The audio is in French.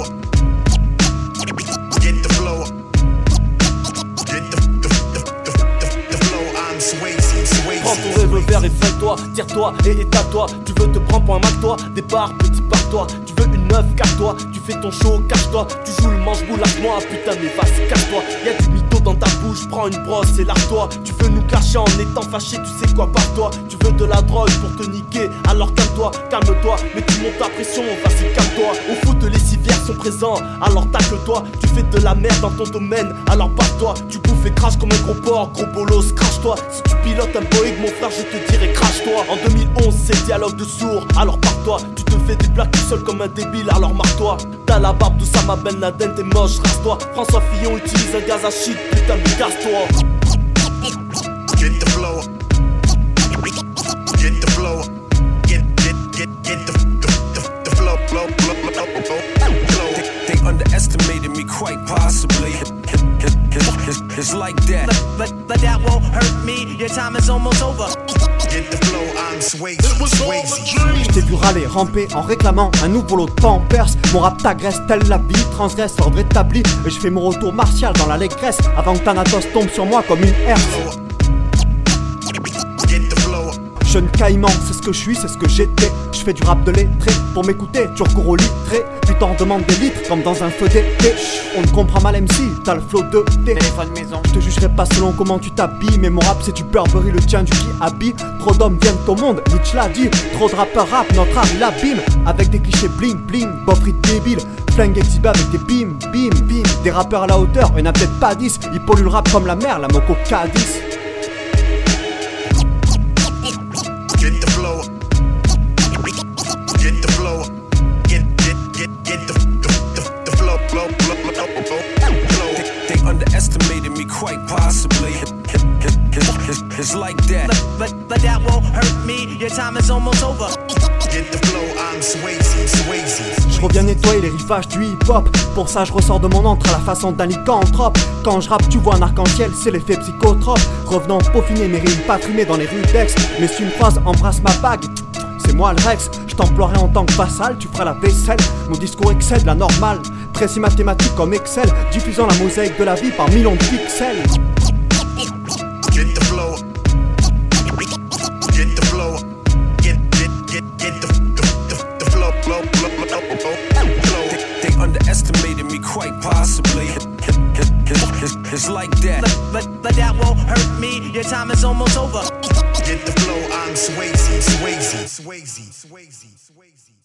Get the flow. Get the flow. I'm Swayze. Prends ton revolver et fais-toi, tire-toi et étale-toi. Tu veux te prendre pour un Mac, toi, départ, petit par-toi. Tu veux une meuf, cache-toi, tu fais ton show, cache-toi. Tu joues le manche-boule avec moi, putain mais vas-y, cache-toi. Y'a du mytho dans ta bouche, prends une brosse et lave-toi. Tu veux nous clasher en étant fâché, tu sais quoi par toi. Tu veux de la drogue pour te niquer, alors calme-toi, calme-toi. Mais tu montes ta pression, vas-y, calme-toi. Au foot, les civières sont présents, alors tacle-toi. Tu fais de la merde dans ton domaine, alors barre-toi. Tu bouffes et craches comme un gros porc, gros bolos, crache-toi. Si tu pilotes un Boeing, mon frère, je te dirai crache-toi. En 2011, c'est dialogue de sourds, alors pars-toi. Tu te fais des blagues tout seul comme un débile, alors marre-toi. T'as la barbe d'Oussama Ben Laden, t'es moche, rase-toi. François Fillon utilise un gaz à shit, putain mais casse-toi. Get the flow. Get the flow. Get the flow. They underestimated me quite possibly. It's like that. But that won't hurt me. Your time is almost over. Get the flow. I'm Swayze. J't'ai vu râler, ramper en réclamant un nouveau lot de Pampers. Mon rap t'agresse, telle la vie, transgresse l'ordre établi. Et je fais mon retour martial dans l'allégresse avant que Thanatos tombe sur moi comme une herse. Jeune caïman, c'est ce que je suis, c'est ce que j'étais. Je fais du rap de lettré, pour m'écouter, tu recours au litré. Tu t'en demandes des litres, comme dans un feu d'été. On ne comprend mal MC, t'as le flow de thé. Téléphone maison. Je te jugerai pas selon comment tu t'habilles, mais mon rap c'est du Burberry, le tien du qui habille. Trop d'hommes viennent au monde, Nietzsche l'a dit. Trop de rappeurs rap, notre art il abîme. Avec des clichés bling bling, boffrit débile. Flingue exhibé avec des bim bim bim. Des rappeurs à la hauteur, y'en a peut-être pas 10. Ils polluent le rap comme la mer, la moco Cadiz. Get the flow. Get the flow. Get the flow. They underestimated me quite possibly. It's like that. But that won't hurt me. Your time is almost over. Get the flow. I'm Swayze. Je reviens nettoyer les rivages du hip-hop. Pour ça je ressors de mon antre à la façon d'un lycanthrope. Quand je rappe tu vois un arc-en-ciel, c'est l'effet psychotrope. Revenant peaufiner mes rimes pas trimées dans les rues d'Aix. Mais si une phrase embrasse ma bague, c'est moi le Rex. Je t'emploierai en tant que vassal, tu feras la vaisselle. Mon discours excède la normale, précis mathématique comme Excel. Diffusant la mosaïque de la vie par millions de pixels. Get the flow. Get the flow. Get the flow. They underestimated me quite possibly. It's like that. But that won't hurt me. Your time is almost over. Get the flow. I'm Swayze.